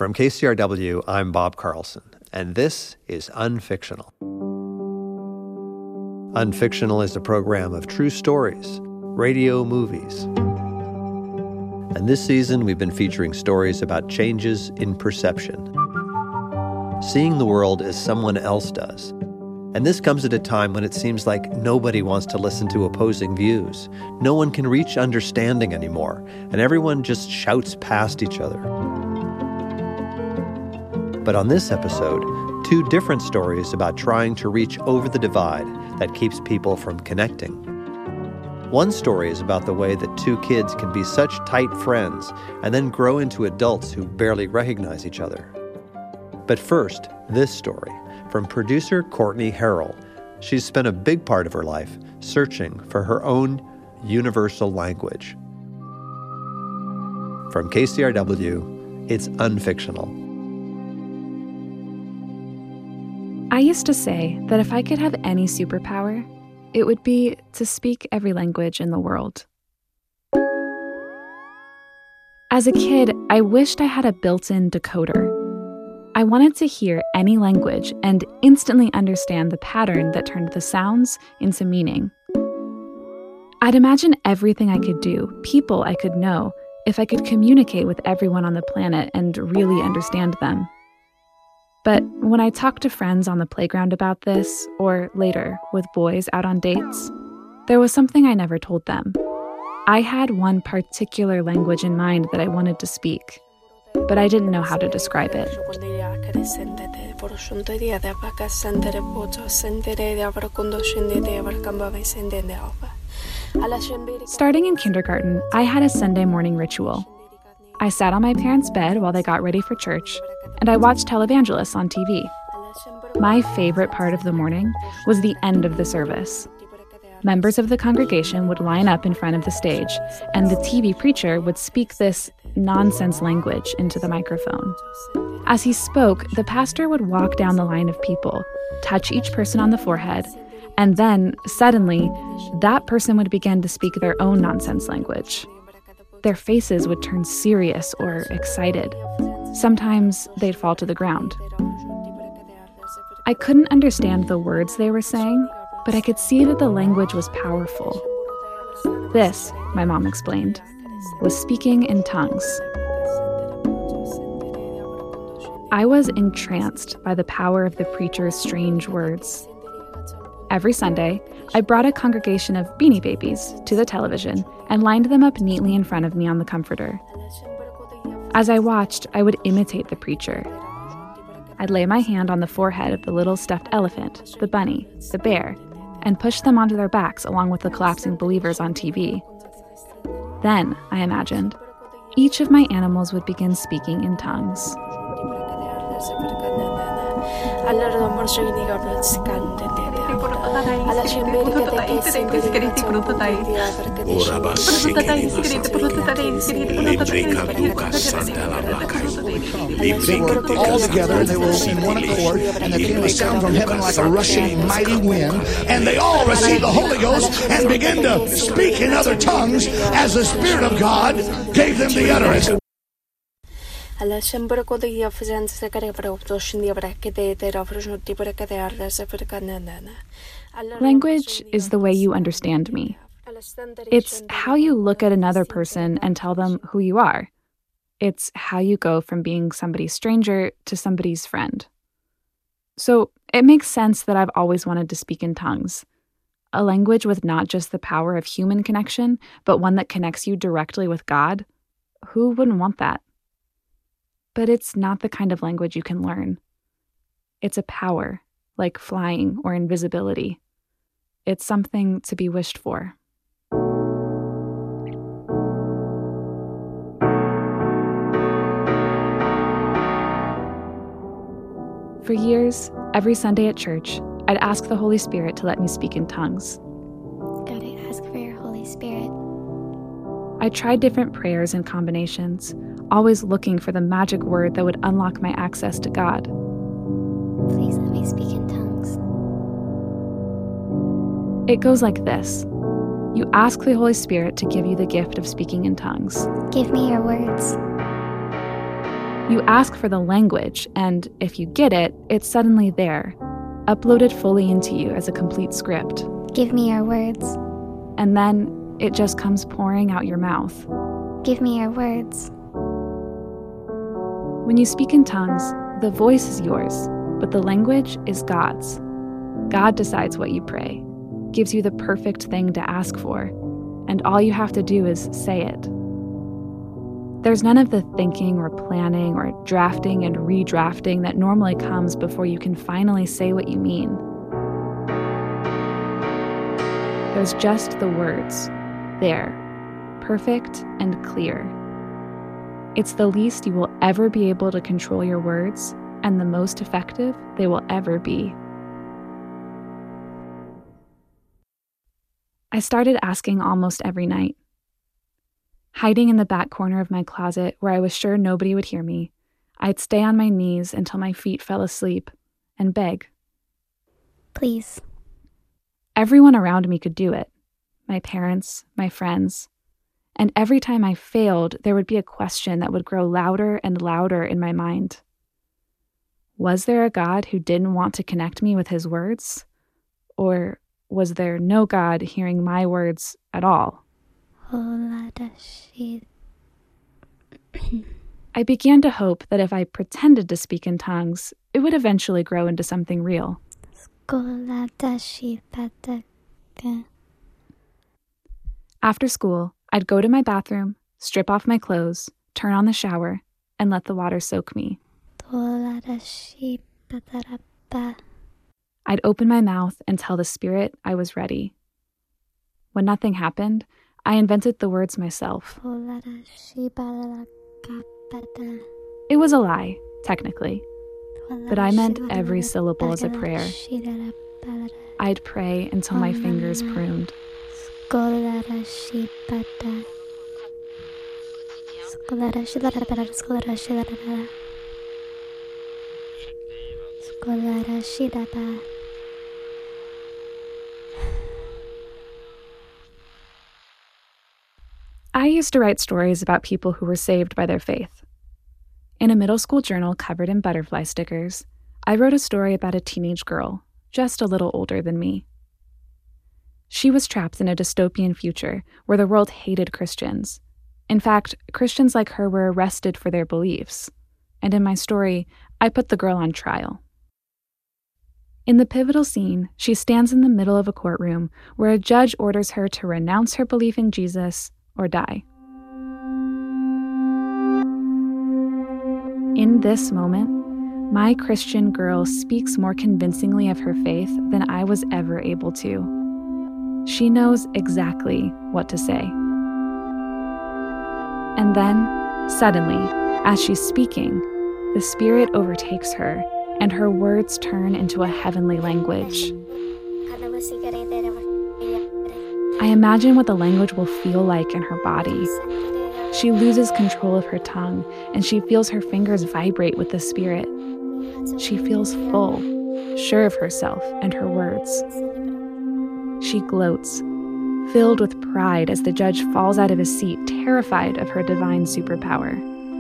From KCRW, I'm Bob Carlson, and this is Unfictional. Unfictional is a program of true stories, radio movies. And this season, we've been featuring stories about changes in perception. Seeing the world as someone else does. And this comes at a time when it seems like nobody wants to listen to opposing views. No one can reach understanding anymore, and everyone just shouts past each other. But on this episode, two different stories about trying to reach over the divide that keeps people from connecting. One story is about the way that two kids can be such tight friends and then grow into adults who barely recognize each other. But first, this story from producer Courtney Harrell. She's spent a big part of her life searching for her own universal language. From KCRW, it's Unfictional. I used to say that if I could have any superpower, it would be to speak every language in the world. As a kid, I wished I had a built-in decoder. I wanted to hear any language and instantly understand the pattern that turned the sounds into meaning. I'd imagine everything I could do, people I could know, if I could communicate with everyone on the planet and really understand them. But when I talked to friends on the playground about this, or later with boys out on dates, there was something I never told them. I had one particular language in mind that I wanted to speak, but I didn't know how to describe it. Starting in kindergarten, I had a Sunday morning ritual. I sat on my parents' bed while they got ready for church, and I watched televangelists on TV. My favorite part of the morning was the end of the service. Members of the congregation would line up in front of the stage, and the TV preacher would speak this nonsense language into the microphone. As he spoke, the pastor would walk down the line of people, touch each person on the forehead, and then, suddenly, that person would begin to speak their own nonsense language. Their faces would turn serious or excited. Sometimes they'd fall to the ground. I couldn't understand the words they were saying, but I could see that the language was powerful. This, my mom explained, was speaking in tongues. I was entranced by the power of the preacher's strange words. Every Sunday, I brought a congregation of Beanie Babies to the television and lined them up neatly in front of me on the comforter. As I watched, I would imitate the preacher. I'd lay my hand on the forehead of the little stuffed elephant, the bunny, the bear, and push them onto their backs along with the collapsing believers on TV. Then, I imagined, each of my animals would begin speaking in tongues. All together, they were in one accord, and there came a sound from heaven like a rushing mighty wind, and they all received the Holy Ghost and began to speak in other tongues as the Spirit of God gave them the utterance. Language is the way you understand me. It's how you look at another person and tell them who you are. It's how you go from being somebody's stranger to somebody's friend. So it makes sense that I've always wanted to speak in tongues. A language with not just the power of human connection, but one that connects you directly with God. Who wouldn't want that? But it's not the kind of language you can learn. It's a power, like flying or invisibility. It's something to be wished for. For years, every Sunday at church, I'd ask the Holy Spirit to let me speak in tongues. God, I ask for your Holy Spirit. I tried different prayers and combinations, always looking for the magic word that would unlock my access to God. Please let me speak in tongues. It goes like this. You ask the Holy Spirit to give you the gift of speaking in tongues. Give me your words. You ask for the language, and if you get it, it's suddenly there, uploaded fully into you as a complete script. Give me your words. And then it just comes pouring out your mouth. Give me your words. When you speak in tongues, the voice is yours, but the language is God's. God decides what you pray, gives you the perfect thing to ask for, and all you have to do is say it. There's none of the thinking or planning or drafting and redrafting that normally comes before you can finally say what you mean. There's just the words, there, perfect and clear. It's the least you will ever be able to control your words, and the most effective they will ever be. I started asking almost every night. Hiding in the back corner of my closet where I was sure nobody would hear me, I'd stay on my knees until my feet fell asleep and beg. Please. Everyone around me could do it. My parents, my friends. And every time I failed, there would be a question that would grow louder and louder in my mind. Was there a God who didn't want to connect me with his words? Or was there no God hearing my words at all? I began to hope that if I pretended to speak in tongues, it would eventually grow into something real. After school, I'd go to my bathroom, strip off my clothes, turn on the shower, and let the water soak me. I'd open my mouth and tell the Spirit I was ready. When nothing happened, I invented the words myself. It was a lie, technically, but I meant every syllable as a prayer. I'd pray until my fingers pruned. I used to write stories about people who were saved by their faith. In a middle school journal covered in butterfly stickers, I wrote a story about a teenage girl, just a little older than me. She was trapped in a dystopian future where the world hated Christians. In fact, Christians like her were arrested for their beliefs. And in my story, I put the girl on trial. In the pivotal scene, she stands in the middle of a courtroom where a judge orders her to renounce her belief in Jesus or die. In this moment, my Christian girl speaks more convincingly of her faith than I was ever able to. She knows exactly what to say. And then, suddenly, as she's speaking, the Spirit overtakes her, and her words turn into a heavenly language. I imagine what the language will feel like in her body. She loses control of her tongue, and she feels her fingers vibrate with the Spirit. She feels full, sure of herself and her words. She gloats, filled with pride as the judge falls out of his seat, terrified of her divine superpower.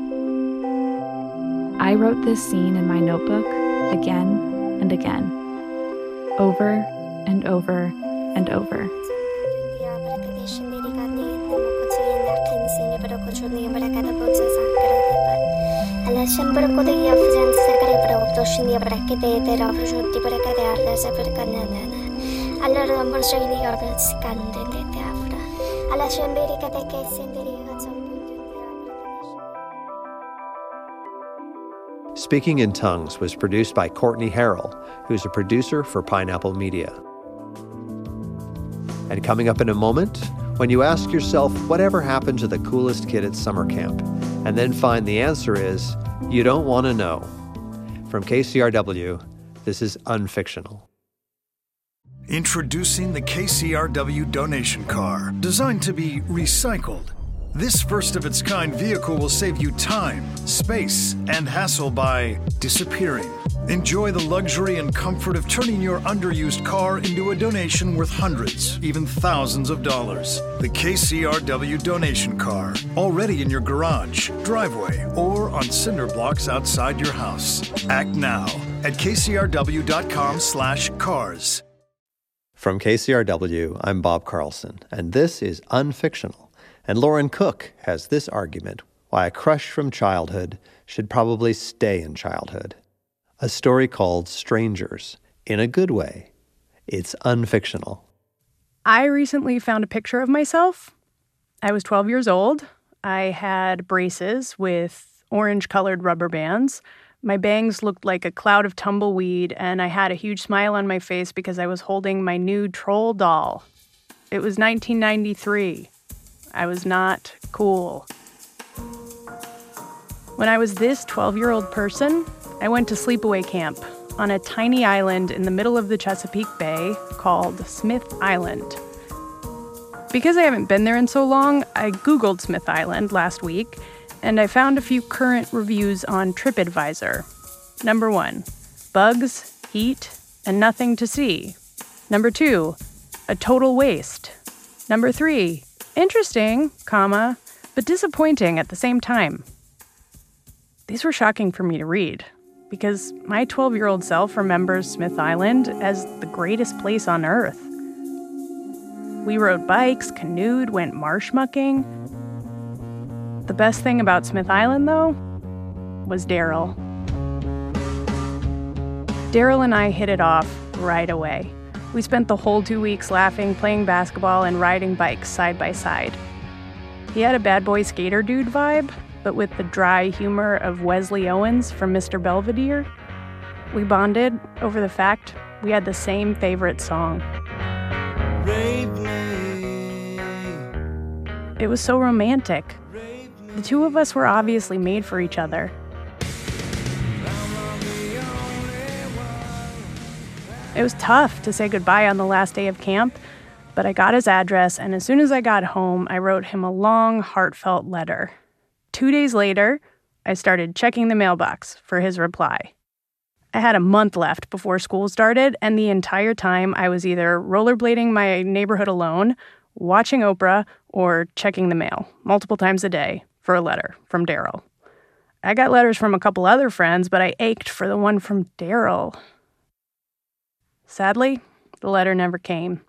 I wrote this scene in my notebook again and again, over and over and over. Speaking in Tongues was produced by Courtney Harrell, who's a producer for Pineapple Media. And coming up in a moment, when you ask yourself whatever happened to the coolest kid at summer camp, and then find the answer is, you don't want to know. From KCRW, this is Unfictional. Introducing the KCRW donation car, designed to be recycled. This first-of-its-kind vehicle will save you time, space, and hassle by disappearing, Enjoy the luxury and comfort of turning your underused car into a donation worth hundreds, even thousands of dollars. The KCRW donation car, already in your garage, driveway, or on cinder blocks outside your house. Act now at kcrw.com/cars. From KCRW, I'm Bob Carlson, and this is Unfictional. And Lauren Cook has this argument why a crush from childhood should probably stay in childhood. A story called Strangers, in a good way. It's unfictional. I recently found a picture of myself. I was 12 years old. I had braces with orange-colored rubber bands. My bangs looked like a cloud of tumbleweed, and I had a huge smile on my face because I was holding my new troll doll. It was 1993. I was not cool. When I was this 12-year-old person, I went to sleepaway camp on a tiny island in the middle of the Chesapeake Bay called Smith Island. Because I haven't been there in so long, I Googled Smith Island last week, and I found a few current reviews on TripAdvisor. Number 1, bugs, heat, and nothing to see. Number 2, a total waste. Number 3, interesting, but disappointing at the same time. These were shocking for me to read, because my 12-year-old self remembers Smith Island as the greatest place on Earth. We rode bikes, canoed, went marsh mucking. The best thing about Smith Island, though, was Daryl. Daryl and I hit it off right away. We spent the whole 2 weeks laughing, playing basketball, and riding bikes side by side. He had a bad boy skater dude vibe, but with the dry humor of Wesley Owens from Mr. Belvedere. We bonded over the fact we had the same favorite song. It was so romantic. The two of us were obviously made for each other. It was tough to say goodbye on the last day of camp, but I got his address, and as soon as I got home, I wrote him a long, heartfelt letter. 2 days later, I started checking the mailbox for his reply. I had a month left before school started, and the entire time I was either rollerblading my neighborhood alone, watching Oprah, or checking the mail multiple times a day for a letter from Daryl. I got letters from a couple other friends, but I ached for the one from Daryl. Sadly, the letter never came.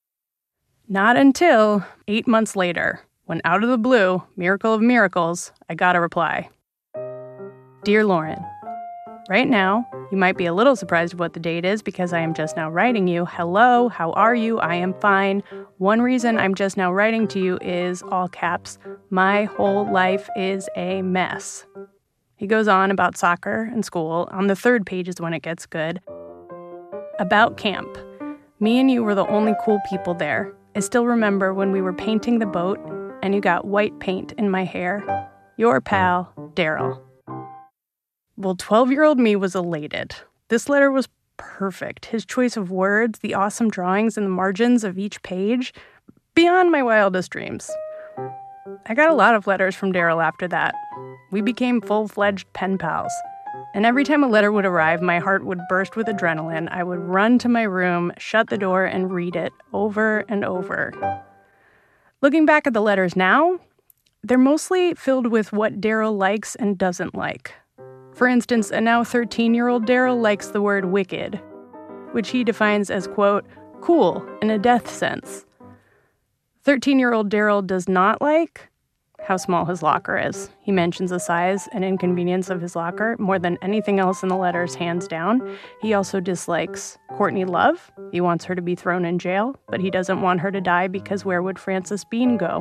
Not until 8 months later, when out of the blue, miracle of miracles, I got a reply. Dear Lauren, right now, you might be a little surprised what the date is because I am just now writing you. Hello, how are you? I am fine. One reason I'm just now writing to you is, all caps, my whole life is a mess. He goes on about soccer and school. On the 3rd page is when it gets good. About camp. Me and you were the only cool people there. I still remember when we were painting the boat and you got white paint in my hair. Your pal, Daryl. Well, 12-year-old me was elated. This letter was perfect. His choice of words, the awesome drawings in the margins of each page, beyond my wildest dreams. I got a lot of letters from Daryl after that. We became full-fledged pen pals. And every time a letter would arrive, my heart would burst with adrenaline. I would run to my room, shut the door, and read it over and over. Looking back at the letters now, they're mostly filled with what Daryl likes and doesn't like. For instance, a now 13-year-old Daryl likes the word wicked, which he defines as, quote, cool in a death sense. 13-year-old Daryl does not like how small his locker is. He mentions the size and inconvenience of his locker more than anything else in the letters, hands down. He also dislikes Courtney Love. He wants her to be thrown in jail, but he doesn't want her to die because where would Frances Bean go?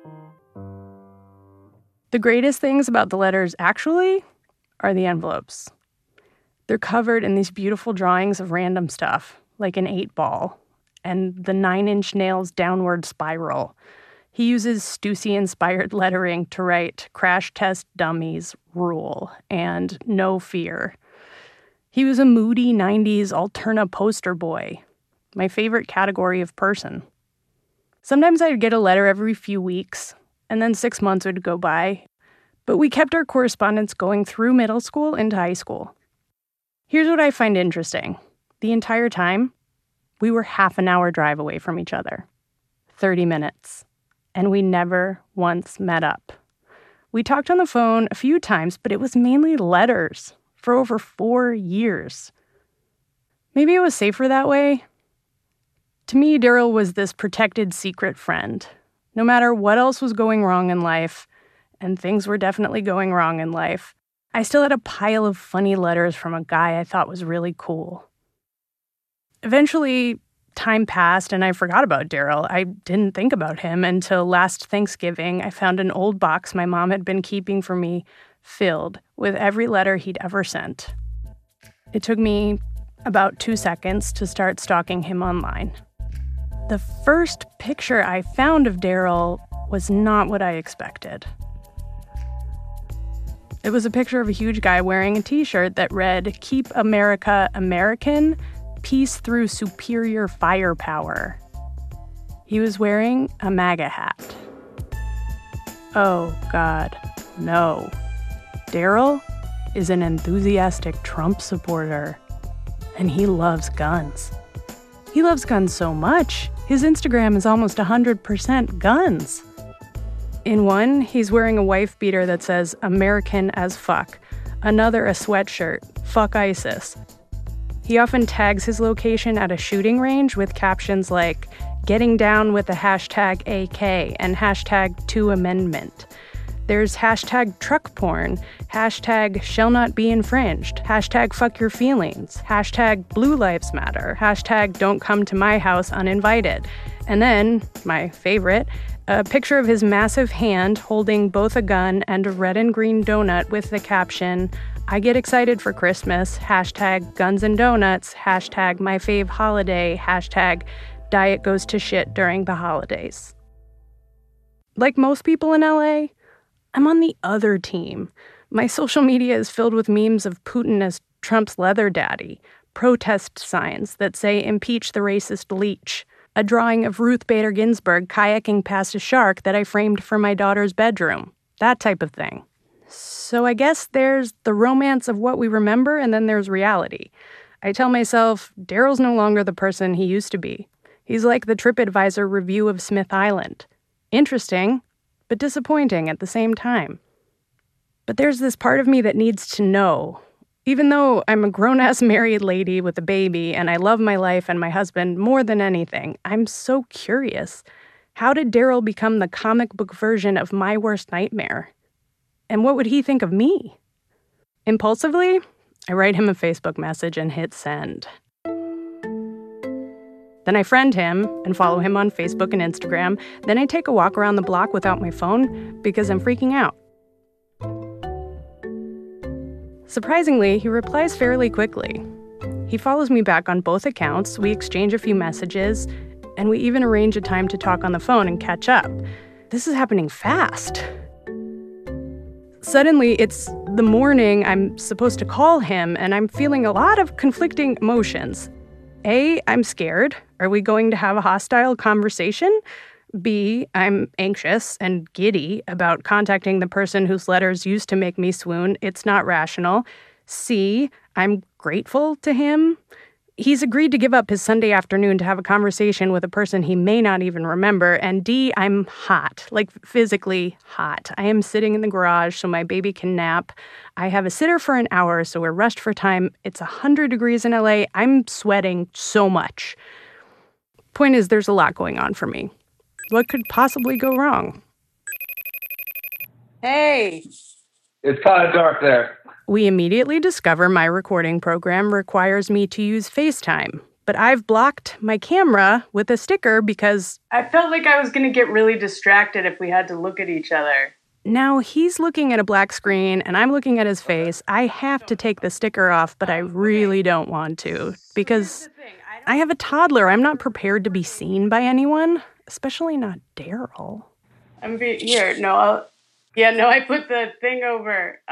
The greatest things about the letters, actually, are the envelopes. They're covered in these beautiful drawings of random stuff, like an 8-ball, and the 9-inch nails downward spiral. He uses Stussy-inspired lettering to write Crash Test Dummies Rule and No Fear. He was a moody 90s Alterna poster boy, my favorite category of person. Sometimes I'd get a letter every few weeks, and then 6 months would go by. But we kept our correspondence going through middle school into high school. Here's what I find interesting. The entire time, we were half an hour drive away from each other. 30 minutes. And we never once met up. We talked on the phone a few times, but it was mainly letters for over 4 years. Maybe it was safer that way. To me, Daryl was this protected secret friend. No matter what else was going wrong in life, and things were definitely going wrong in life, I still had a pile of funny letters from a guy I thought was really cool. Eventually, time passed and I forgot about Daryl. I didn't think about him until last Thanksgiving. I found an old box my mom had been keeping for me filled with every letter he'd ever sent. It took me about 2 seconds to start stalking him online. The first picture I found of Daryl was not what I expected. It was a picture of a huge guy wearing a t-shirt that read, "Keep America American, peace through superior firepower." He was wearing a MAGA hat. Oh, God, no. Daryl is an enthusiastic Trump supporter, and he loves guns. He loves guns so much, his Instagram is almost 100% guns. In one, he's wearing a wife beater that says, "American as fuck." Another, a sweatshirt, "Fuck ISIS." He often tags his location at a shooting range with captions like, "Getting down with the hashtag AK" and hashtag 2amendment. There's hashtag truck porn, hashtag shall not be infringed, hashtag fuck your feelings, hashtag blue lives matter, hashtag don't come to my house uninvited. And then, my favorite, a picture of his massive hand holding both a gun and a red and green donut with the caption, "I get excited for Christmas, hashtag guns and donuts, hashtag my fave holiday, hashtag diet goes to shit during the holidays." Like most people in LA, I'm on the other team. My social media is filled with memes of Putin as Trump's leather daddy, protest signs that say impeach the racist leech, a drawing of Ruth Bader Ginsburg kayaking past a shark that I framed for my daughter's bedroom, that type of thing. So I guess there's the romance of what we remember, and then there's reality. I tell myself, Daryl's no longer the person he used to be. He's like the TripAdvisor review of Smith Island. Interesting, but disappointing at the same time. But there's this part of me that needs to know. Even though I'm a grown-ass married lady with a baby and I love my life and my husband more than anything, I'm so curious. How did Daryl become the comic book version of my worst nightmare? And what would he think of me? Impulsively, I write him a Facebook message and hit send. Then I friend him and follow him on Facebook and Instagram. Then I take a walk around the block without my phone because I'm freaking out. Surprisingly, he replies fairly quickly. He follows me back on both accounts, we exchange a few messages, and we even arrange a time to talk on the phone and catch up. This is happening fast. Suddenly, it's the morning I'm supposed to call him, and I'm feeling a lot of conflicting emotions. A, I'm scared. Are we going to have a hostile conversation? B, I'm anxious and giddy about contacting the person whose letters used to make me swoon. It's not rational. C, I'm grateful to him. He's agreed to give up his Sunday afternoon to have a conversation with a person he may not even remember. And D, I'm hot, like physically hot. I am sitting in the garage so my baby can nap. I have a sitter for an hour, so we're rushed for time. It's 100 degrees in LA. I'm sweating so much. Point is, there's a lot going on for me. What could possibly go wrong? Hey! It's kind of dark there. We immediately discover my recording program requires me to use FaceTime, but I've blocked my camera with a sticker because I felt like I was going to get really distracted if we had to look at each other. Now he's looking at a black screen and I'm looking at his face. I have to take the sticker off, but I really don't want to because I have a toddler. I'm not prepared to be seen by anyone, especially not Daryl. I put the thing over.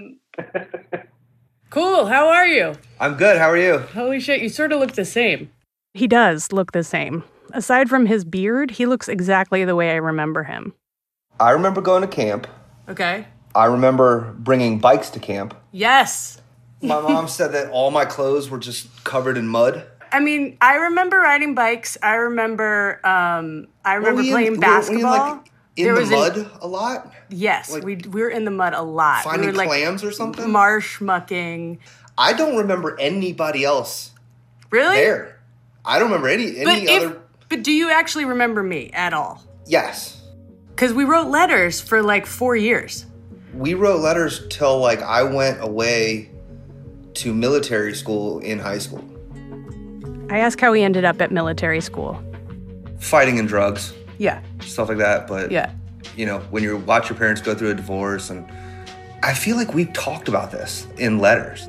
Cool, how are you? I'm good, how are you? Holy shit, you sort of look the same. He does look the same. Aside from his beard, he looks exactly the way I remember him. I remember going to camp. Okay. I remember bringing bikes to camp. Yes. My mom said that all my clothes were just covered in mud. I mean, I remember riding bikes. I remember playing basketball. In the mud a lot? Yes, like, we were in the mud a lot. Finding clams or something? Marsh mucking. I don't remember anybody else. Really? There. I don't remember any other. But do you actually remember me at all? Yes. Because we wrote letters for like 4 years. We wrote letters till like I went away to military school in high school. I asked how he ended up at military school. Fighting and drugs. Yeah. Stuff like that. But, you know, when you watch your parents go through a divorce, and I feel like we've talked about this in letters.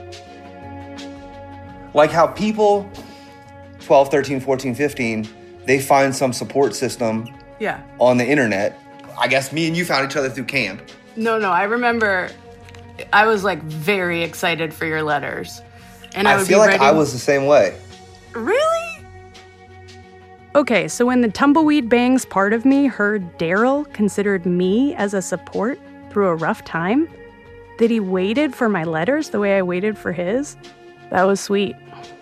Like how people, 12, 13, 14, 15, they find some support system on the internet. I guess me and you found each other through camp. No, I remember I was like very excited for your letters. And I feel like I was the same way. Really? Okay, so when the tumbleweed bangs part of me heard Daryl considered me as a support through a rough time, that he waited for my letters the way I waited for his, that was sweet.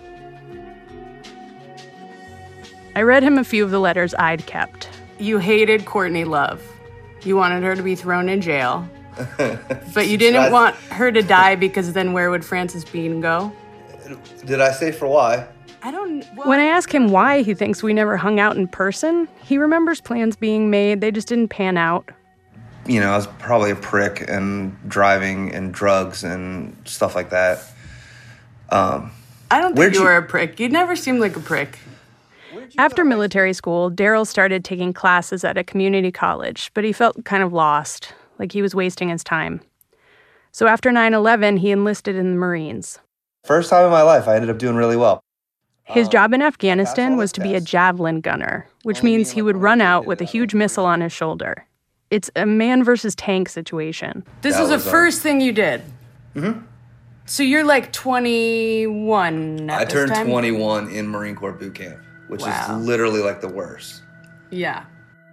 I read him a few of the letters I'd kept. You hated Courtney Love. You wanted her to be thrown in jail. But you didn't want her to die because then where would Frances Bean go? Did I say for why? I don't... Well, when I ask him why he thinks we never hung out in person, he remembers plans being made. They just didn't pan out. You know, I was probably a prick and driving and drugs and stuff like that. I don't think you were a prick. You never seemed like a prick. After military school, Daryl started taking classes at a community college, but he felt kind of lost, like he was wasting his time. So after 9/11, he enlisted in the Marines. First time in my life, I ended up doing really well. His job in Afghanistan was to be a javelin gunner, which means he would run out with a huge missile on his shoulder. It's a man versus tank situation. This was the first thing you did? Mm-hmm. So you're like 21 at this time? I turned 21 in Marine Corps boot camp, which is literally like the worst. Yeah.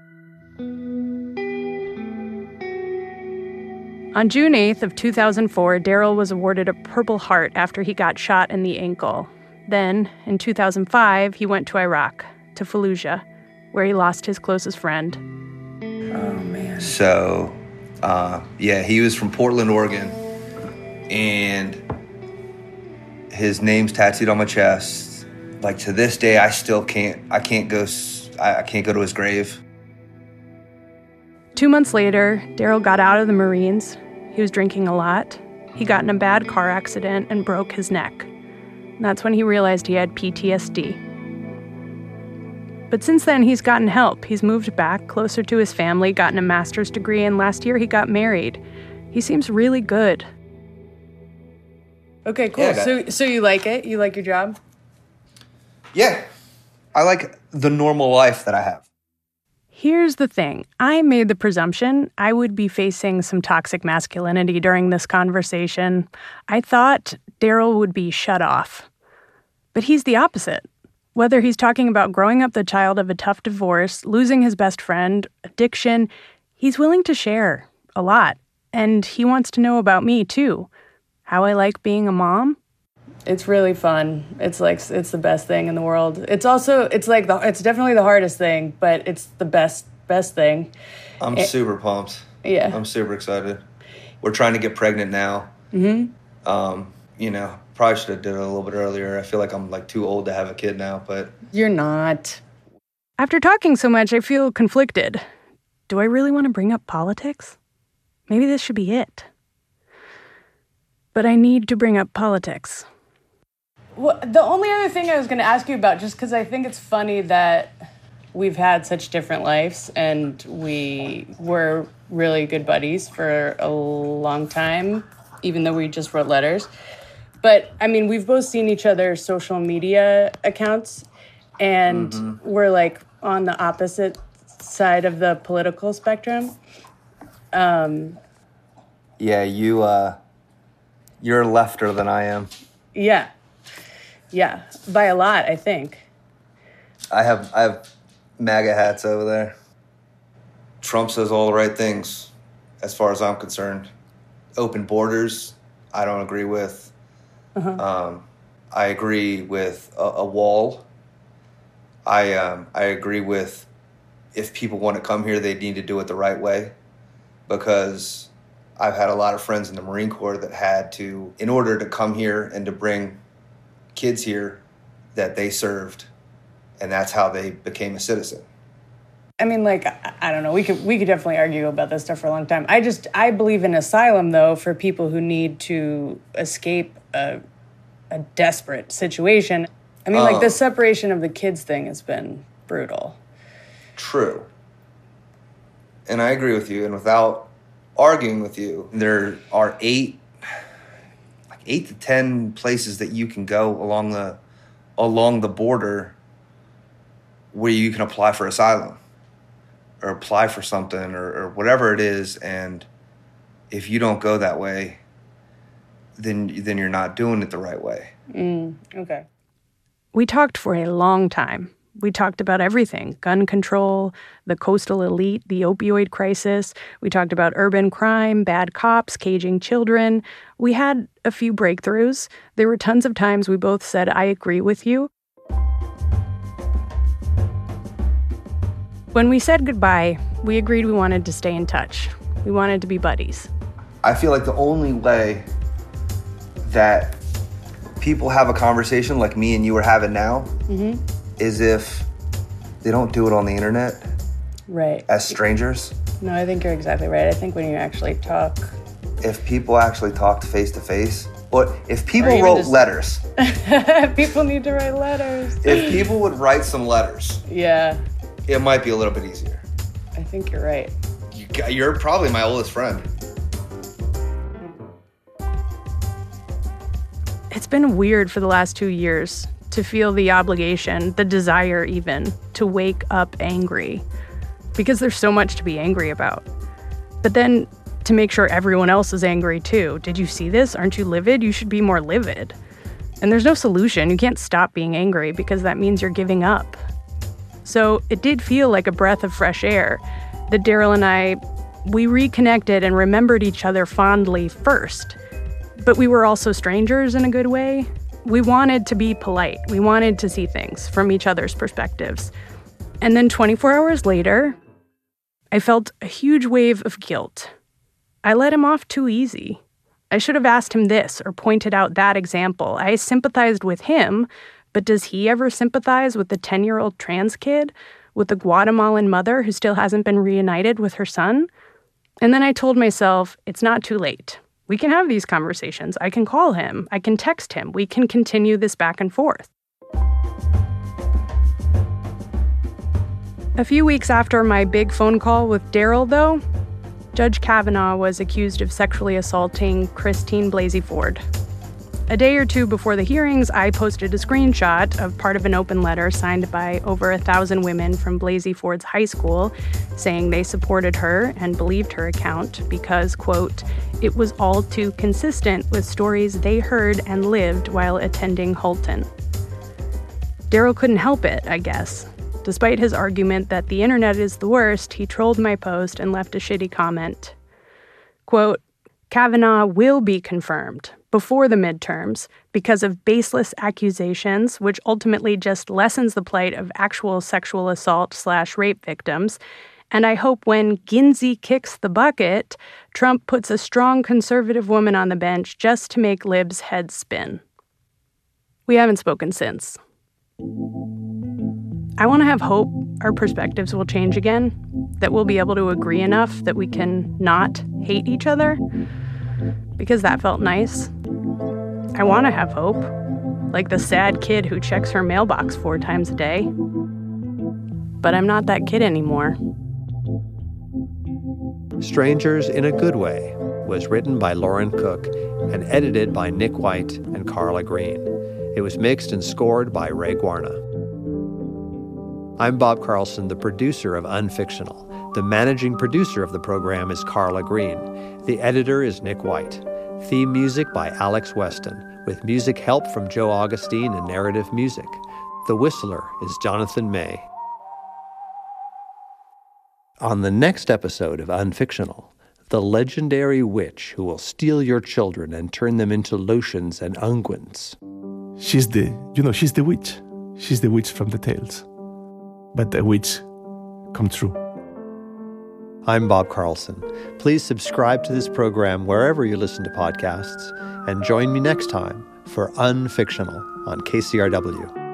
On June 8th of 2004, Daryl was awarded a Purple Heart after he got shot in the ankle. Then, in 2005, he went to Iraq, to Fallujah, where he lost his closest friend. Oh, man. So, he was from Portland, Oregon, and his name's tattooed on my chest. Like, to this day, I can't go to his grave. 2 months later, Daryl got out of the Marines. He was drinking a lot. He got in a bad car accident and broke his neck. And that's when he realized he had PTSD. But since then, he's gotten help. He's moved back closer to his family, gotten a master's degree, and last year he got married. He seems really good. Okay, cool. Yeah, so you like it? You like your job? Yeah. I like the normal life that I have. Here's the thing. I made the presumption I would be facing some toxic masculinity during this conversation. I thought Daryl would be shut off. But he's the opposite. Whether he's talking about growing up the child of a tough divorce, losing his best friend, addiction, he's willing to share a lot. And he wants to know about me, too. How I like being a mom. It's really fun. It's the best thing in the world. It's definitely the hardest thing, but it's the best thing. I'm super pumped. Yeah. I'm super excited. We're trying to get pregnant now. Mm-hmm. Probably should have did it a little bit earlier. I feel like I'm like too old to have a kid now, but... You're not. After talking so much, I feel conflicted. Do I really want to bring up politics? Maybe this should be it. But I need to bring up politics. Well, the only other thing I was going to ask you about, just because I think it's funny that we've had such different lives and we were really good buddies for a long time, even though we just wrote letters. But, I mean, we've both seen each other's social media accounts, and we're, like, on the opposite side of the political spectrum. Yeah, you're lefter than I am. Yeah. Yeah, by a lot, I think. I have MAGA hats over there. Trump says all the right things, as far as I'm concerned. Open borders, I don't agree with. I agree with a wall. I agree with if people want to come here, they need to do it the right way, because I've had a lot of friends in the Marine Corps that had to, in order to come here and to bring kids here, that they served, and that's how they became a citizen. I mean, like, I don't know. We could definitely argue about this stuff for a long time. I believe in asylum, though, for people who need to escape a desperate situation. I mean, like, the separation of the kids thing has been brutal. True. And I agree with you. And without arguing with you, there are 8 to 10 places that you can go along the border where you can apply for asylum or apply for something or whatever it is. And if you don't go that way, then you're not doing it the right way. Okay. We talked for a long time. We talked about everything: gun control, the coastal elite, the opioid crisis. We talked about urban crime, bad cops, caging children. We had a few breakthroughs. There were tons of times we both said, I agree with you. When we said goodbye, we agreed we wanted to stay in touch. We wanted to be buddies. I feel like the only way that people have a conversation like me and you are having now is if they don't do it on the internet. Right. As strangers. No, I think you're exactly right. I think when you actually talk. If people actually talked face to face, or if people wrote letters. People need to write letters. If people would write some letters. Yeah. It might be a little bit easier. I think you're right. You're probably my oldest friend. It's been weird for the last 2 years to feel the obligation, the desire even, to wake up angry. Because there's so much to be angry about. But then to make sure everyone else is angry too. Did you see this? Aren't you livid? You should be more livid. And there's no solution. You can't stop being angry because that means you're giving up. So it did feel like a breath of fresh air that Daryl and I, we reconnected and remembered each other fondly first. But we were also strangers in a good way. We wanted to be polite. We wanted to see things from each other's perspectives. And then 24 hours later, I felt a huge wave of guilt. I let him off too easy. I should have asked him this or pointed out that example. I sympathized with him, but does he ever sympathize with the 10-year-old trans kid, with the Guatemalan mother who still hasn't been reunited with her son? And then I told myself, it's not too late. We can have these conversations. I can call him. I can text him. We can continue this back and forth. A few weeks after my big phone call with Daryl, though, Judge Kavanaugh was accused of sexually assaulting Christine Blasey Ford. A day or two before the hearings, I posted a screenshot of part of an open letter signed by over 1,000 women from Blasey Ford's high school saying they supported her and believed her account because, quote, it was all too consistent with stories they heard and lived while attending Halton. Daryl couldn't help it, I guess. Despite his argument that the internet is the worst, he trolled my post and left a shitty comment. Quote, Kavanaugh will be confirmed before the midterms because of baseless accusations, which ultimately just lessens the plight of actual sexual assault/rape victims. And I hope when Ginzy kicks the bucket, Trump puts a strong conservative woman on the bench just to make libs' heads spin. We haven't spoken since. I want to have hope our perspectives will change again, that we'll be able to agree enough that we can not hate each other, because that felt nice. I want to have hope, like the sad kid who checks her mailbox 4 times a day. But I'm not that kid anymore. Strangers in a Good Way was written by Lauren Cook and edited by Nick White and Carla Green. It was mixed and scored by Ray Guarna. I'm Bob Carlson, the producer of Unfictional. The managing producer of the program is Carla Green. The editor is Nick White. Theme music by Alex Weston, with music help from Joe Augustine and narrative music. The whistler is Jonathan May. On the next episode of Unfictional, the legendary witch who will steal your children and turn them into lotions and unguents. She's the witch. She's the witch from the tales. But the witch come true. I'm Bob Carlson. Please subscribe to this program wherever you listen to podcasts, and join me next time for Unfictional on KCRW.